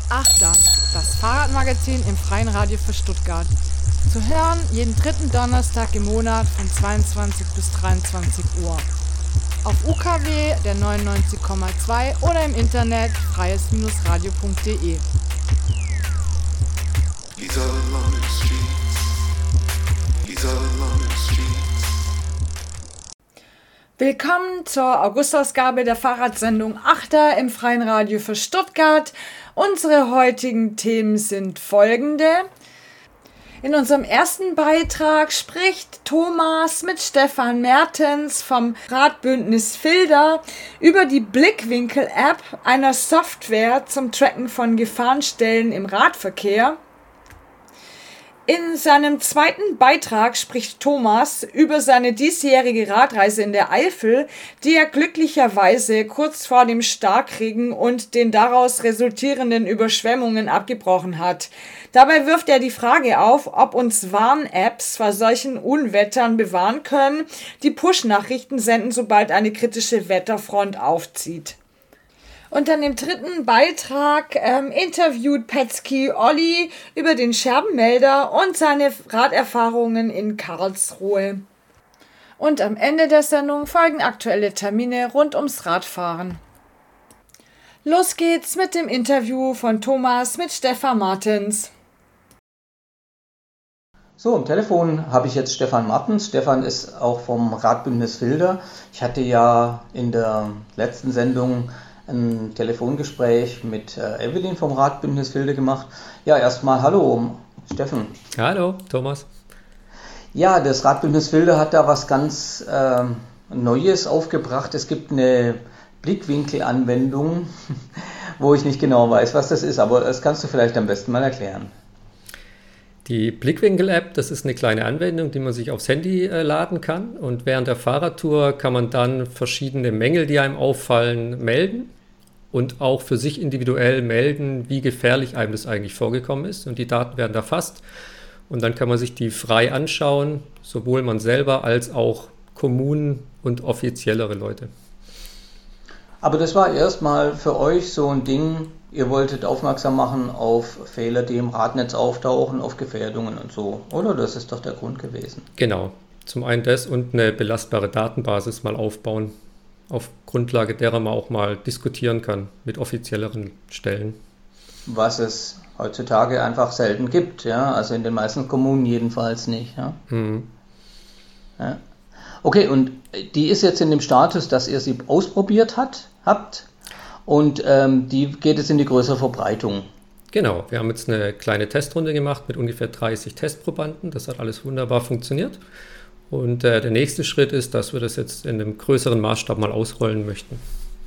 Achter, das Fahrradmagazin im Freien Radio für Stuttgart. Zu hören jeden dritten Donnerstag im Monat von 22 bis 23 Uhr. Auf UKW der 99,2 oder im Internet freies-radio.de. Willkommen zur Augustausgabe der Fahrradsendung Achter im Freien Radio für Stuttgart. Unsere heutigen Themen sind folgende. In unserem ersten Beitrag spricht Thomas mit Stefan Mertens vom Radbündnis Filder über die Blickwinkel-App, einer Software zum Tracken von Gefahrenstellen im Radverkehr. In seinem zweiten Beitrag spricht Thomas über seine diesjährige Radreise in der Eifel, die er glücklicherweise kurz vor dem Starkregen und den daraus resultierenden Überschwemmungen abgebrochen hat. Dabei wirft er die Frage auf, ob uns Warn-Apps vor solchen Unwettern bewahren können, die Push-Nachrichten senden, sobald eine kritische Wetterfront aufzieht. Und dann im dritten Beitrag interviewt Petski Olli über den Scherbenmelder und seine Raderfahrungen in Karlsruhe. Und am Ende der Sendung folgen aktuelle Termine rund ums Radfahren. Los geht's mit dem Interview von Thomas mit Stefan Martens. So, am Telefon habe ich jetzt Stefan Martens. Stefan ist auch vom Radbündnis Filder. Ich hatte ja in der letzten Sendung ein Telefongespräch mit Evelyn vom Radbündnis Filder gemacht. Ja, erstmal hallo, Steffen. Hallo, Thomas. Ja, das Radbündnis Filder hat da was ganz Neues aufgebracht. Es gibt eine Blickwinkel-Anwendung, wo ich nicht genau weiß, was das ist, aber das kannst du vielleicht am besten mal erklären. Die Blickwinkel-App, das ist eine kleine Anwendung, die man sich aufs Handy laden kann. Und während der Fahrradtour kann man dann verschiedene Mängel, die einem auffallen, melden. Und auch für sich individuell melden, wie gefährlich einem das eigentlich vorgekommen ist. Und die Daten werden erfasst. Und dann kann man sich die frei anschauen, sowohl man selber als auch Kommunen und offiziellere Leute. Aber das war erstmal für euch so ein Ding, ihr wolltet aufmerksam machen auf Fehler, die im Radnetz auftauchen, auf Gefährdungen und so, oder? Das ist doch der Grund gewesen. Genau. Zum einen das und eine belastbare Datenbasis mal aufbauen, auf Grundlage derer man auch mal diskutieren kann mit offizielleren Stellen. Was es heutzutage einfach selten gibt, ja, also in den meisten Kommunen jedenfalls nicht. Ja? Mhm. Ja. Okay, und die ist jetzt in dem Status, dass ihr sie ausprobiert habt und die geht jetzt in die größere Verbreitung. Genau, wir haben jetzt eine kleine Testrunde gemacht mit ungefähr 30 Testprobanden, das hat alles wunderbar funktioniert. Und der nächste Schritt ist, dass wir das jetzt in einem größeren Maßstab mal ausrollen möchten.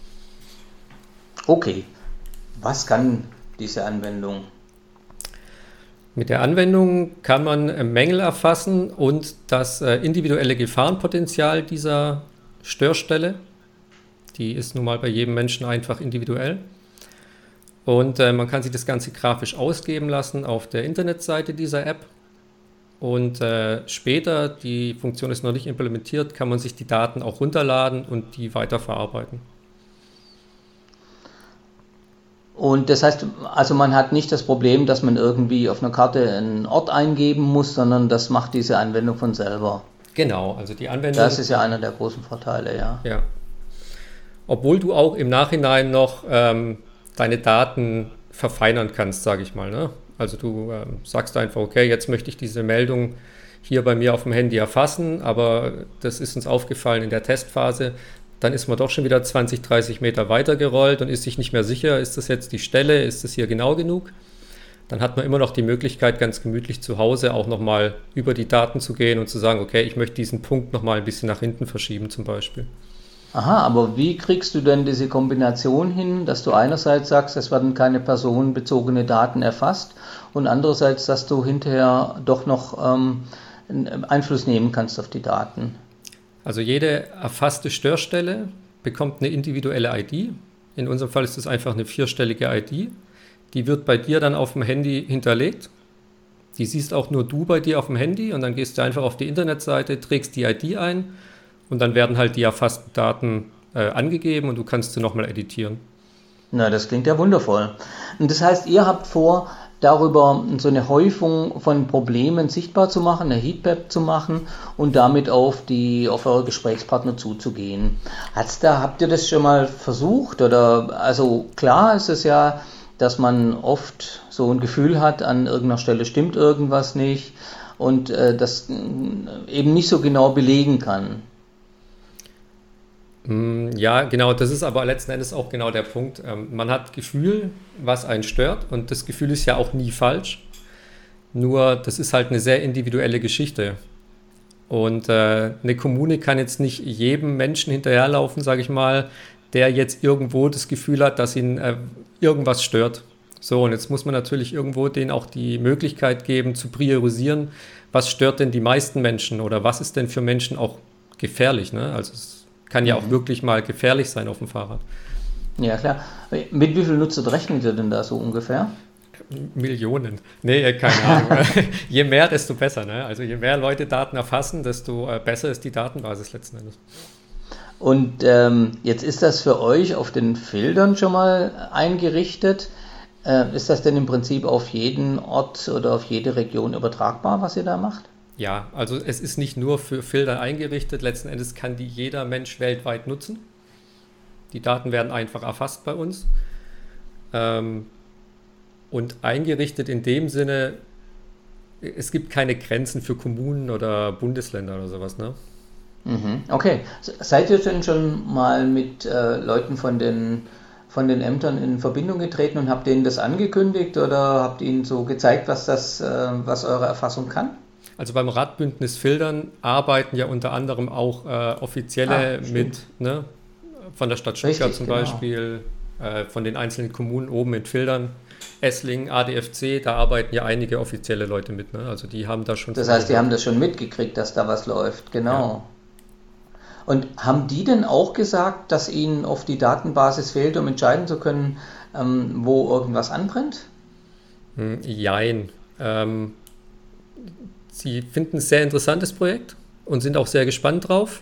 Okay, was kann diese Anwendung? Mit der Anwendung kann man Mängel erfassen und das individuelle Gefahrenpotenzial dieser Störstelle. Die ist nun mal bei jedem Menschen einfach individuell. Und man kann sich das Ganze grafisch ausgeben lassen auf der Internetseite dieser App. Und später, die Funktion ist noch nicht implementiert, kann man sich die Daten auch runterladen und die weiterverarbeiten. Und das heißt, also man hat nicht das Problem, dass man irgendwie auf einer Karte einen Ort eingeben muss, sondern das macht diese Anwendung von selber. Genau, also die Anwendung... Das ist ja einer der großen Vorteile, ja. Ja. Obwohl du auch im Nachhinein noch deine Daten verfeinern kannst, sage ich mal, ne? Also du sagst einfach, okay, jetzt möchte ich diese Meldung hier bei mir auf dem Handy erfassen, aber das ist uns aufgefallen in der Testphase, dann ist man doch schon wieder 20, 30 Meter weitergerollt und ist sich nicht mehr sicher, ist das jetzt die Stelle, ist das hier genau genug? Dann hat man immer noch die Möglichkeit, ganz gemütlich zu Hause auch nochmal über die Daten zu gehen und zu sagen, okay, ich möchte diesen Punkt nochmal ein bisschen nach hinten verschieben zum Beispiel. Aha, aber wie kriegst du denn diese Kombination hin, dass du einerseits sagst, es werden keine personenbezogene Daten erfasst und andererseits, dass du hinterher doch noch Einfluss nehmen kannst auf die Daten? Also jede erfasste Störstelle bekommt eine individuelle ID. In unserem Fall ist es einfach eine 4-stellige ID. Die wird bei dir dann auf dem Handy hinterlegt. Die siehst auch nur du bei dir auf dem Handy und dann gehst du einfach auf die Internetseite, trägst die ID ein und dann werden halt die erfassten Daten angegeben und du kannst sie nochmal editieren. Na, das klingt ja wundervoll. Und das heißt, ihr habt vor, darüber so eine Häufung von Problemen sichtbar zu machen, eine Heatmap zu machen und damit auf eure Gesprächspartner zuzugehen. Habt ihr das schon mal versucht? Oder, also klar ist es ja, dass man oft so ein Gefühl hat, an irgendeiner Stelle stimmt irgendwas nicht und das eben nicht so genau belegen kann. Ja, genau, das ist aber letzten Endes auch genau der Punkt. Man hat Gefühl, was einen stört, und das Gefühl ist ja auch nie falsch. Nur, das ist halt eine sehr individuelle Geschichte. Und eine Kommune kann jetzt nicht jedem Menschen hinterherlaufen, sage ich mal, der jetzt irgendwo das Gefühl hat, dass ihn irgendwas stört. So, und jetzt muss man natürlich irgendwo denen auch die Möglichkeit geben, zu priorisieren, was stört denn die meisten Menschen oder was ist denn für Menschen auch gefährlich, ne? Also es kann ja auch wirklich mal gefährlich sein auf dem Fahrrad. Ja, klar. Mit wie viel Nutzer rechnet ihr denn da so ungefähr? Millionen. Nee, keine Ahnung. Je mehr, desto besser. Ne? Also je mehr Leute Daten erfassen, desto besser ist die Datenbasis letzten Endes. Und jetzt ist das für euch auf den Filtern schon mal eingerichtet. Ist das denn im Prinzip auf jeden Ort oder auf jede Region übertragbar, was ihr da macht? Ja, also es ist nicht nur für Filter eingerichtet, letzten Endes kann die jeder Mensch weltweit nutzen. Die Daten werden einfach erfasst bei uns und eingerichtet in dem Sinne, es gibt keine Grenzen für Kommunen oder Bundesländer oder sowas, ne? Okay, seid ihr denn schon mal mit Leuten von den Ämtern in Verbindung getreten und habt denen das angekündigt oder habt ihnen so gezeigt, was eure Erfassung kann? Also beim Radbündnis Filtern arbeiten ja unter anderem auch Offizielle mit, ne, von der Stadt Stuttgart. Richtig, zum Beispiel, von den einzelnen Kommunen oben in Filtern, Esslingen, ADFC, da arbeiten ja einige offizielle Leute mit. Ne? Also die haben da schon... Das heißt, die haben das schon mitgekriegt, dass da was läuft, genau. Ja. Und haben die denn auch gesagt, dass ihnen oft die Datenbasis fehlt, um entscheiden zu können, wo irgendwas anbrennt? Jein. Sie finden ein sehr interessantes Projekt und sind auch sehr gespannt drauf.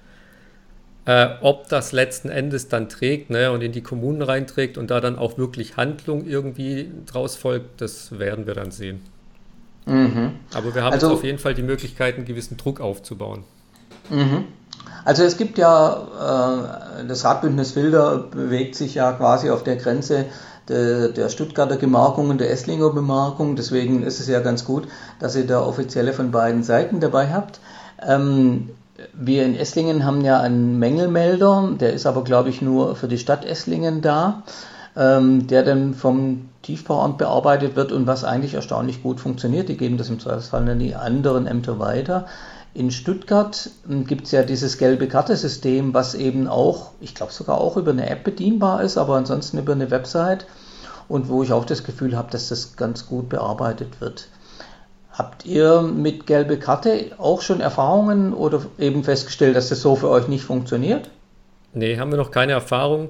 Ob das letzten Endes dann trägt, ne, und in die Kommunen reinträgt und da dann auch wirklich Handlung irgendwie draus folgt, das werden wir dann sehen. Aber wir haben jetzt auf jeden Fall die Möglichkeit, einen gewissen Druck aufzubauen. Also es gibt ja, das Radbündnis Filter bewegt sich ja quasi auf der Grenze der Stuttgarter Gemarkung und der Esslinger Bemarkung. Deswegen ist es ja ganz gut, dass ihr da Offizielle von beiden Seiten dabei habt. Wir in Esslingen haben ja einen Mängelmelder, der ist aber, glaube ich, nur für die Stadt Esslingen da, der dann vom Tiefbauamt bearbeitet wird und was eigentlich erstaunlich gut funktioniert. Die geben das im Zweifelsfall an die anderen Ämter weiter. In Stuttgart gibt es ja dieses gelbe Karte-System, was eben auch, ich glaube sogar auch über eine App bedienbar ist, aber ansonsten über eine Website und wo ich auch das Gefühl habe, dass das ganz gut bearbeitet wird. Habt ihr mit gelbe Karte auch schon Erfahrungen oder eben festgestellt, dass das so für euch nicht funktioniert? Nee, haben wir noch keine Erfahrung.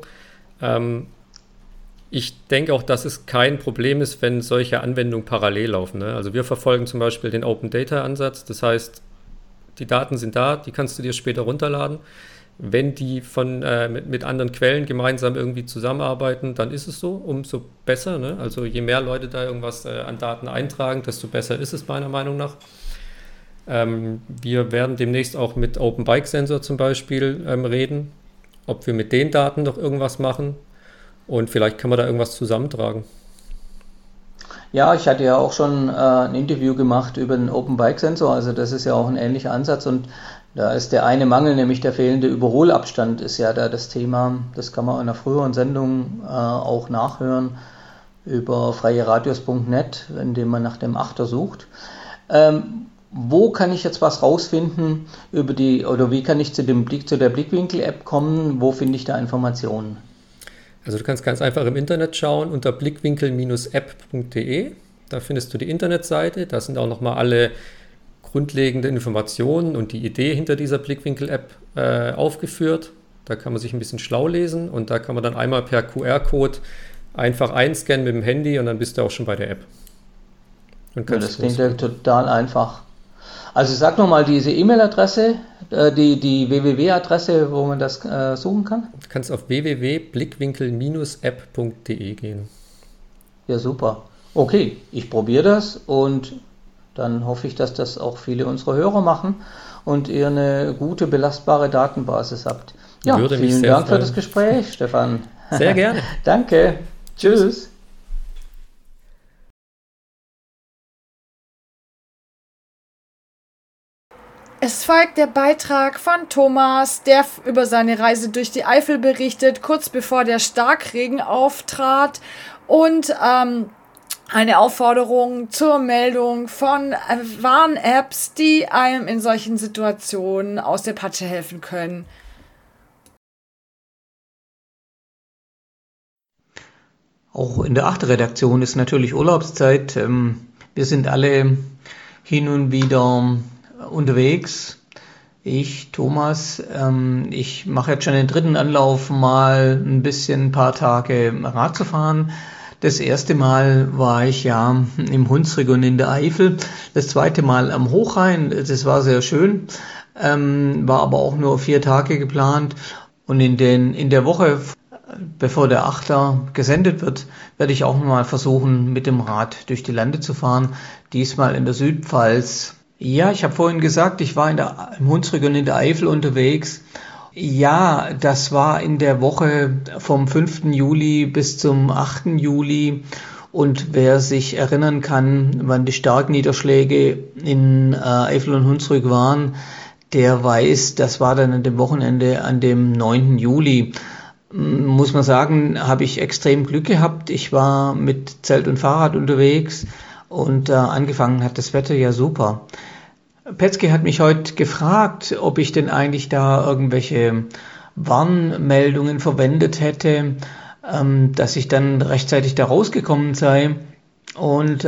Ich denke auch, dass es kein Problem ist, wenn solche Anwendungen parallel laufen. Ne? Also wir verfolgen zum Beispiel den Open Data Ansatz, das heißt, die Daten sind da, die kannst du dir später runterladen. Wenn die mit anderen Quellen gemeinsam irgendwie zusammenarbeiten, dann ist es so, umso besser. Ne? Also je mehr Leute da irgendwas an Daten eintragen, desto besser ist es meiner Meinung nach. Wir werden demnächst auch mit Open Bike Sensor zum Beispiel reden, ob wir mit den Daten noch irgendwas machen und vielleicht kann man da irgendwas zusammentragen. Ja, ich hatte ja auch schon ein Interview gemacht über den Open Bike Sensor, also das ist ja auch ein ähnlicher Ansatz und da ist der eine Mangel, nämlich der fehlende Überholabstand, ist ja da das Thema. Das kann man in einer früheren Sendung auch nachhören über freieradios.net, indem man nach dem Achter sucht. Wo kann ich jetzt was rausfinden oder wie kann ich zu der Blickwinkel-App kommen? Wo finde ich da Informationen? Also du kannst ganz einfach im Internet schauen unter blickwinkel-app.de. Da findest du die Internetseite. Da sind auch nochmal alle grundlegenden Informationen und die Idee hinter dieser Blickwinkel-App aufgeführt. Da kann man sich ein bisschen schlau lesen und da kann man dann einmal per QR-Code einfach einscannen mit dem Handy und dann bist du auch schon bei der App. Ja, das klingt ja total einfach. Also sag nochmal diese E-Mail-Adresse, die www-Adresse, wo man das suchen kann. Du kannst auf www.blickwinkel-app.de gehen. Ja, super. Okay, ich probiere das und dann hoffe ich, dass das auch viele unserer Hörer machen und ihr eine gute, belastbare Datenbasis habt. Ja, vielen Dank für das Gespräch, Stefan. Sehr gerne. Danke. Tschüss. Es folgt der Beitrag von Thomas, der über seine Reise durch die Eifel berichtet, kurz bevor der Starkregen auftrat und eine Aufforderung zur Meldung von Warn-Apps, die einem in solchen Situationen aus der Patsche helfen können. Auch in der 8. Redaktion ist natürlich Urlaubszeit. Wir sind alle hin und wieder unterwegs. Ich, Thomas, ich mache jetzt schon den 3. Anlauf, mal ein paar Tage Rad zu fahren. Das erste Mal war ich ja im Hunsrück und in der Eifel. Das zweite Mal am Hochrhein. Das war sehr schön. War aber auch nur 4 Tage geplant. Und in der Woche, bevor der 8er gesendet wird, werde ich auch mal versuchen, mit dem Rad durch die Lande zu fahren. Diesmal in der Südpfalz. Ja, ich habe vorhin gesagt, ich war im Hunsrück und in der Eifel unterwegs. Ja, das war in der Woche vom 5. Juli bis zum 8. Juli. Und wer sich erinnern kann, wann die Starkniederschläge in Eifel und Hunsrück waren, der weiß, das war dann an dem Wochenende an dem 9. Juli. Muss man sagen, habe ich extrem Glück gehabt. Ich war mit Zelt und Fahrrad unterwegs und angefangen hat das Wetter ja super. Petzky hat mich heute gefragt, ob ich denn eigentlich da irgendwelche Warnmeldungen verwendet hätte, dass ich dann rechtzeitig da rausgekommen sei. Und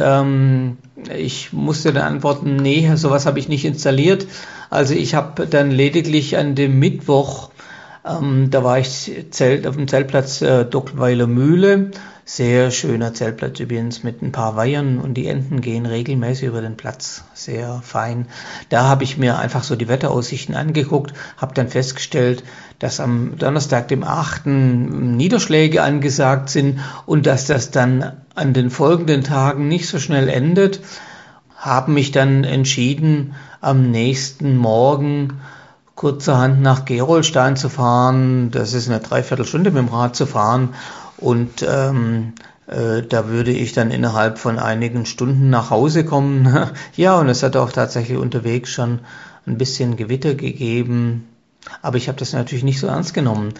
ich musste dann antworten, nee, sowas habe ich nicht installiert. Also ich habe dann lediglich an dem Mittwoch, da war ich auf dem Zeltplatz Dockweiler Mühle. Sehr schöner Zeltplatz übrigens mit ein paar Weihern und die Enten gehen regelmäßig über den Platz. Sehr fein. Da habe ich mir einfach so die Wetteraussichten angeguckt, habe dann festgestellt, dass am Donnerstag, dem 8. Niederschläge angesagt sind und dass das dann an den folgenden Tagen nicht so schnell endet. Habe mich dann entschieden, am nächsten Morgen kurzerhand nach Gerolstein zu fahren. Das ist eine Dreiviertelstunde mit dem Rad zu fahren. Und da würde ich dann innerhalb von einigen Stunden nach Hause kommen. Ja, und es hat auch tatsächlich unterwegs schon ein bisschen Gewitter gegeben. Aber ich habe das natürlich nicht so ernst genommen.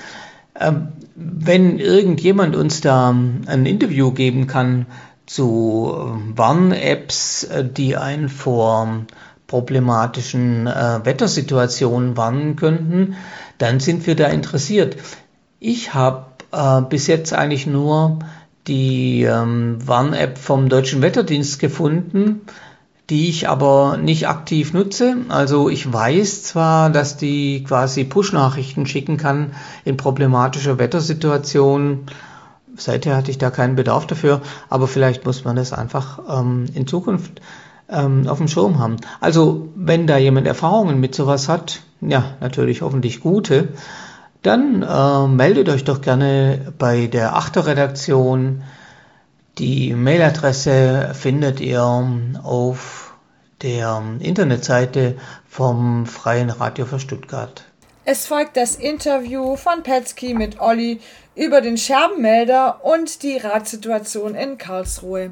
Wenn irgendjemand uns da ein Interview geben kann zu Warn-Apps, die einen vor problematischen Wettersituationen warnen könnten, dann sind wir da interessiert. Ich habe bis jetzt eigentlich nur die Warn-App vom Deutschen Wetterdienst gefunden, die ich aber nicht aktiv nutze. Also ich weiß zwar, dass die quasi Push-Nachrichten schicken kann in problematischer Wettersituation. Seither hatte ich da keinen Bedarf dafür, aber vielleicht muss man das einfach in Zukunft auf dem Schirm haben. Also wenn da jemand Erfahrungen mit sowas hat, ja, natürlich hoffentlich gute, dann meldet euch doch gerne bei der 8. Redaktion. Die Mailadresse findet ihr auf der Internetseite vom Freien Radio für Stuttgart. Es folgt das Interview von Petzky mit Olli über den Scherbenmelder und die Radsituation in Karlsruhe.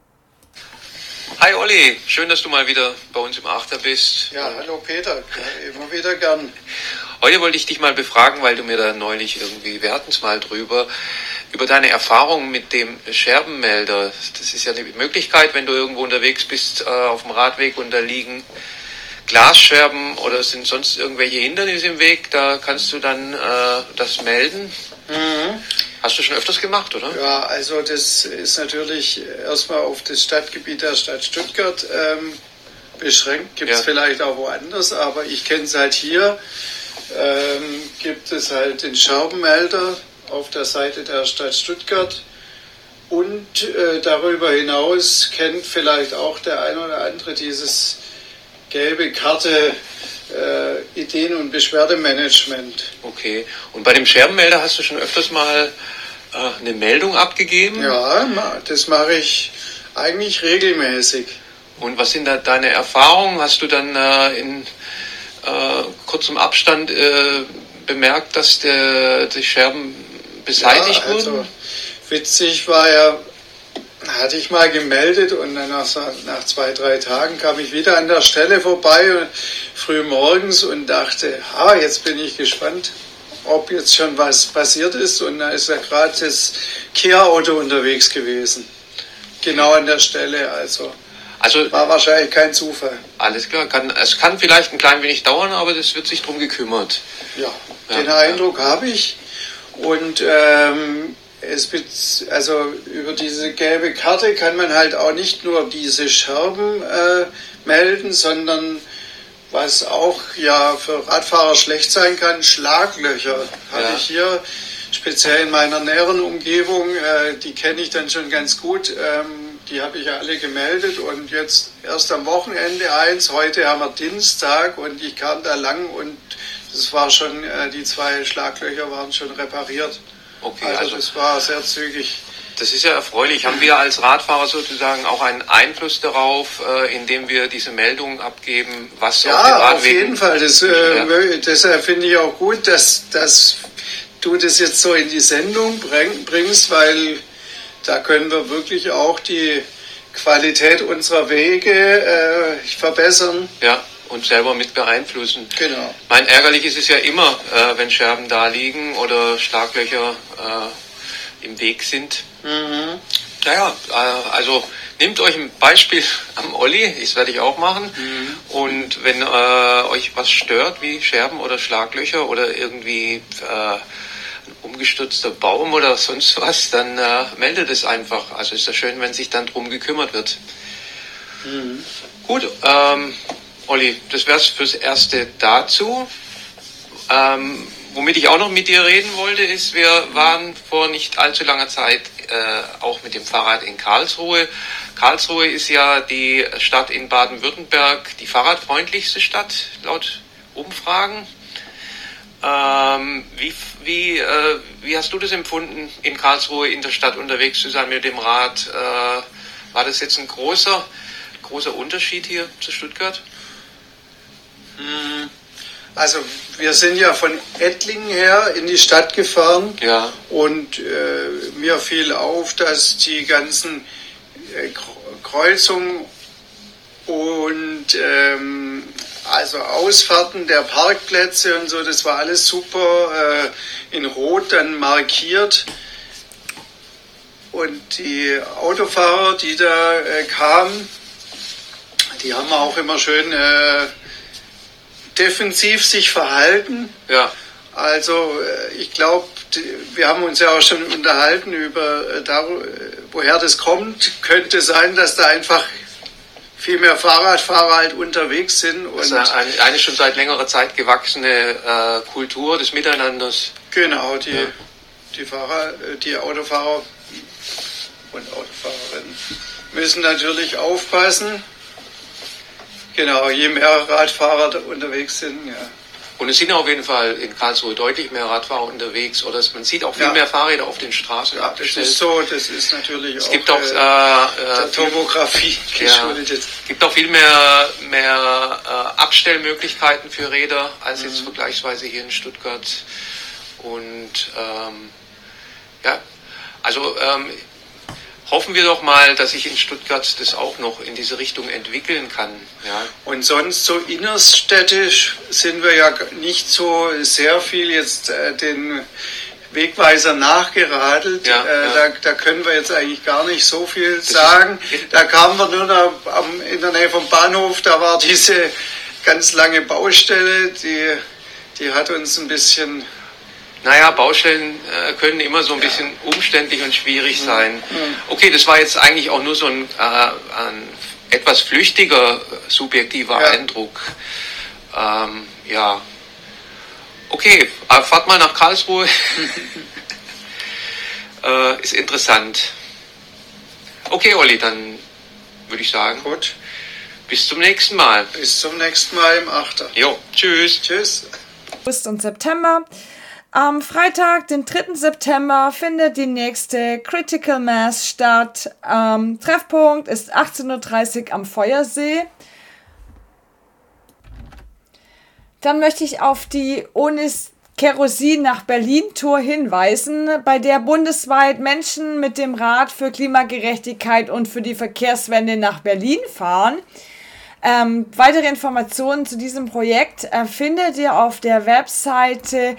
Hi Olli, schön, dass du mal wieder bei uns im Achter bist. Ja, hallo Peter, ja, immer wieder gern. Heute wollte ich dich mal befragen, weil du mir da neulich wir hatten es mal drüber, über deine Erfahrungen mit dem Scherbenmelder. Das ist ja eine Möglichkeit, wenn du irgendwo unterwegs bist, auf dem Radweg und da liegen Glasscherben oder sind sonst irgendwelche Hindernisse im Weg, da kannst du dann das melden. Mhm. Hast du schon öfters gemacht, oder? Ja, also das ist natürlich erstmal auf das Stadtgebiet der Stadt Stuttgart beschränkt. Gibt es vielleicht auch woanders, aber ich kenne es halt hier. Gibt es halt den Scherbenmelder auf der Seite der Stadt Stuttgart und darüber hinaus kennt vielleicht auch der ein oder andere dieses gelbe Karte Ideen- und Beschwerdemanagement. Okay. Und bei dem Scherbenmelder hast du schon öfters mal eine Meldung abgegeben? Ja, das mache ich eigentlich regelmäßig. Und was sind da deine Erfahrungen? Hast du dann in kurzem Abstand bemerkt, dass die Scherben beseitigt wurden? Also witzig war ja, hatte ich mal gemeldet und dann nach 2-3 Tagen kam ich wieder an der Stelle vorbei, früh morgens, und dachte, jetzt bin ich gespannt, ob jetzt schon was passiert ist. Und da ist ja gerade das Kia-Auto unterwegs gewesen. Genau an der Stelle, also war wahrscheinlich kein Zufall. Alles klar, es kann vielleicht ein klein wenig dauern, aber das wird sich drum gekümmert. Ja, den Eindruck habe ich. Und über diese gelbe Karte kann man halt auch nicht nur diese Scherben melden, sondern was auch ja für Radfahrer schlecht sein kann, Schlaglöcher. Habe ich hier speziell in meiner näheren Umgebung, die kenne ich dann schon ganz gut. Die habe ich ja alle gemeldet und jetzt erst am Wochenende eins. Heute haben wir Dienstag und ich kam da lang und das war schon, die 2 Schlaglöcher waren schon repariert. Okay, also das war sehr zügig. Das ist ja erfreulich. Haben wir als Radfahrer sozusagen auch einen Einfluss darauf, indem wir diese Meldungen abgeben, was auf den Radwegen... auf jeden Fall. Deshalb finde ich auch gut, dass du das jetzt so in die Sendung bringst, weil da können wir wirklich auch die Qualität unserer Wege verbessern. Ja, und selber mit beeinflussen. Genau. Ärgerlich ist es ja immer, wenn Scherben da liegen oder Schlaglöcher im Weg sind. Mhm. Naja, also nehmt euch ein Beispiel am Olli, das werde ich auch machen. Mhm. Und wenn euch was stört, wie Scherben oder Schlaglöcher oder irgendwie ein umgestürzter Baum oder sonst was, dann meldet es einfach. Also ist ja schön, wenn sich dann drum gekümmert wird. Mhm. Gut, Olli, das wäre es fürs Erste dazu. Womit ich auch noch mit dir reden wollte, ist, wir waren vor nicht allzu langer Zeit auch mit dem Fahrrad in Karlsruhe. Karlsruhe ist ja die Stadt in Baden-Württemberg, die fahrradfreundlichste Stadt, laut Umfragen. Wie hast du das empfunden, in Karlsruhe in der Stadt unterwegs zu sein mit dem Rad? War das jetzt ein großer Unterschied hier zu Stuttgart? Also wir sind ja von Ettlingen her in die Stadt gefahren, und mir fiel auf, dass die ganzen Kreuzungen und also Ausfahrten der Parkplätze und so, das war alles super in Rot dann markiert. Und die Autofahrer, die da kamen, die haben auch immer schön defensiv sich verhalten. Ja. Also ich glaube, wir haben uns ja auch schon unterhalten über woher das kommt. Könnte sein, dass da einfach viel mehr Fahrradfahrer halt unterwegs sind. Und das ist eine schon seit längerer Zeit gewachsene Kultur des Miteinanders. Genau, die Autofahrer und Autofahrerinnen müssen natürlich aufpassen. Genau, je mehr Radfahrer unterwegs sind, ja. Und es sind auf jeden Fall in Karlsruhe deutlich mehr Radfahrer unterwegs, oder man sieht auch viel mehr Fahrräder auf den Straßen abgestellt. Das ist so, das ist natürlich es auch gibt auch, der Topografie geschuldet. Es gibt auch viel mehr Abstellmöglichkeiten für Räder als jetzt vergleichsweise hier in Stuttgart. Und hoffen wir doch mal, dass sich in Stuttgart das auch noch in diese Richtung entwickeln kann. Ja. Und sonst so innerstädtisch sind wir ja nicht so sehr viel jetzt den Wegweiser nachgeradelt. Da können wir jetzt eigentlich gar nicht so viel sagen. Da kamen wir nur noch in der Nähe vom Bahnhof, da war diese ganz lange Baustelle, die hat uns ein bisschen... Naja, Baustellen können immer so ein bisschen umständlich und schwierig sein. Okay, das war jetzt eigentlich auch nur so ein etwas flüchtiger, subjektiver Eindruck. Okay, fahrt mal nach Karlsruhe. Ist interessant. Okay, Olli, dann würde ich sagen, gut. Bis zum nächsten Mal. Bis zum nächsten Mal im Achter. Jo, tschüss. Tschüss. August und September. Am Freitag, den 3. September, findet die nächste Critical Mass statt. Treffpunkt ist 18:30 Uhr am Feuersee. Dann möchte ich auf die Ohne Kerosin nach Berlin-Tour hinweisen, bei der bundesweit Menschen mit dem Rad für Klimagerechtigkeit und für die Verkehrswende nach Berlin fahren. Weitere Informationen zu diesem Projekt findet ihr auf der Webseite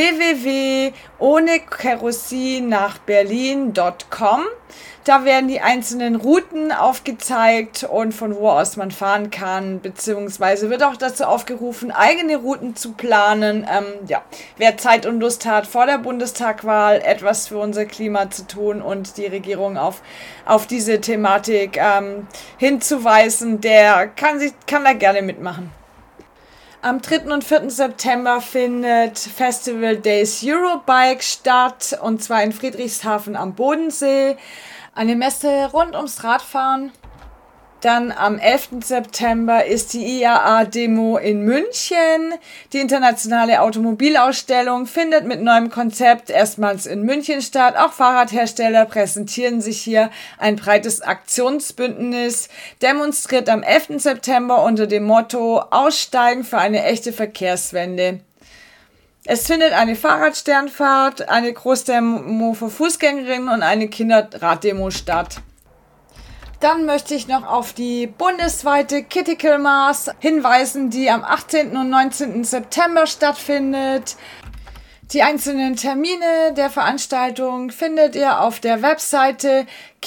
www.ohnekerosinnachberlin.com. Da werden die einzelnen Routen aufgezeigt und von wo aus man fahren kann, beziehungsweise wird auch dazu aufgerufen, eigene Routen zu planen. Wer Zeit und Lust hat, vor der Bundestagwahl etwas für unser Klima zu tun und die Regierung auf diese Thematik hinzuweisen, der kann da gerne mitmachen. Am 3. und 4. September findet Festival Days Eurobike statt, und zwar in Friedrichshafen am Bodensee. Eine Messe rund ums Radfahren. Dann am 11. September ist die IAA-Demo in München. Die internationale Automobilausstellung findet mit neuem Konzept erstmals in München statt. Auch Fahrradhersteller präsentieren sich hier. Ein breites Aktionsbündnis demonstriert am 11. September unter dem Motto Aussteigen für eine echte Verkehrswende. Es findet eine Fahrradsternfahrt, eine Großdemo für Fußgängerinnen und eine Kinderraddemo statt. Dann möchte ich noch auf die bundesweite Critical Mass hinweisen, die am 18. und 19. September stattfindet. Die einzelnen Termine der Veranstaltung findet ihr auf der Webseite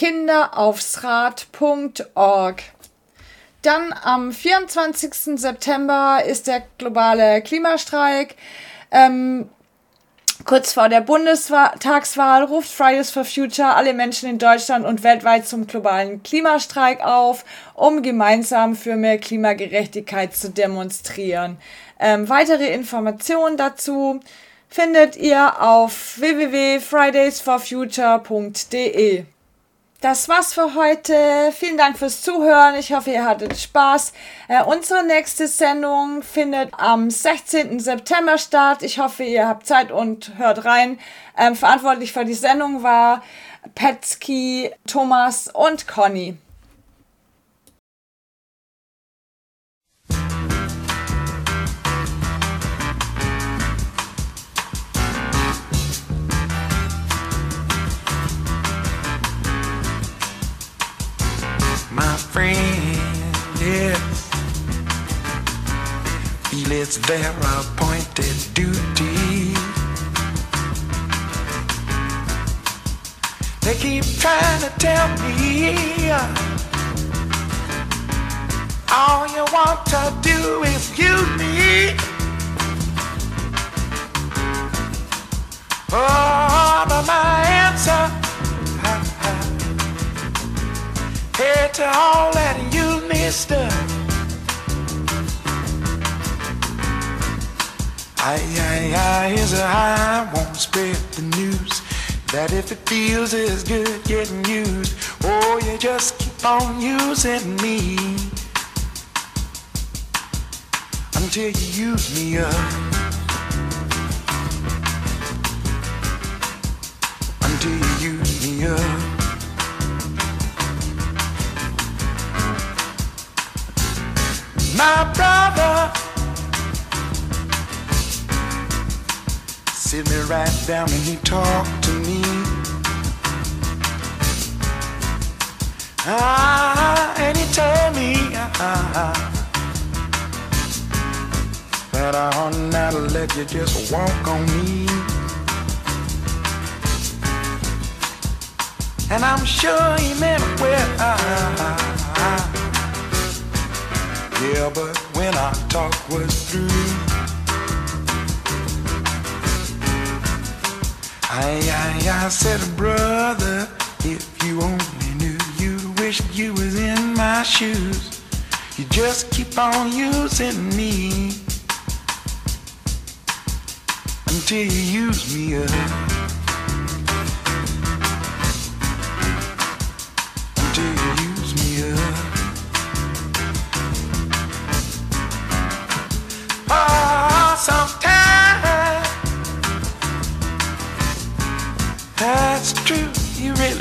kinderaufsrad.org. Dann am 24. September ist der globale Klimastreik. Kurz vor der Bundestagswahl ruft Fridays for Future alle Menschen in Deutschland und weltweit zum globalen Klimastreik auf, um gemeinsam für mehr Klimagerechtigkeit zu demonstrieren. Weitere Informationen dazu findet ihr auf www.fridaysforfuture.de. Das war's für heute. Vielen Dank fürs Zuhören. Ich hoffe, ihr hattet Spaß. Unsere nächste Sendung findet am 16. September statt. Ich hoffe, ihr habt Zeit und hört rein. Verantwortlich für die Sendung war Petzky, Thomas und Conny. My friend, yes, feel it's their appointed duty. They keep trying to tell me all you want to do is use me. Oh, but my answer, head to all that you mister. Here's I won't spread the news that if it feels as good getting used, oh, you just keep on using me until you use me up. Until you use me up. My brother, sit me right down and he talked to me. And he told me that I ought not to let you just walk on me. And I'm sure he meant well. Yeah, but when our talk was through, I said, brother, if you only knew, you'd wish you was in my shoes. You just keep on using me until you use me up. Until you use me up.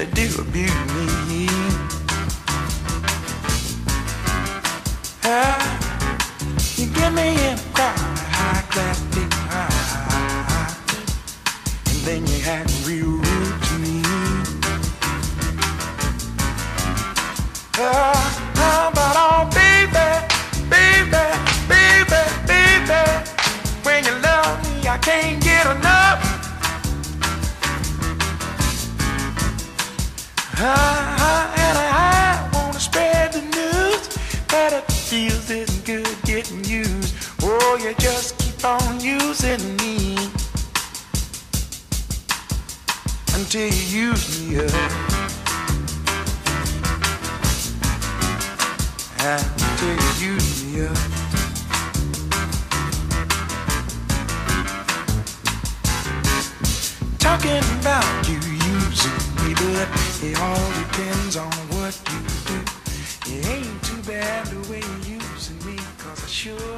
really do abuse me. You get me in a crowd of high-class people, and then you act real rude to me. But oh baby, baby, baby, baby, when you love me I can't get enough. And I wanna spread the news that it feels isn't good getting used. Oh, you just keep on using me until you use me up. Until you use me up. Talking about you using me, but it all depends on what you do. It ain't too bad the way you're using me, 'cause I sure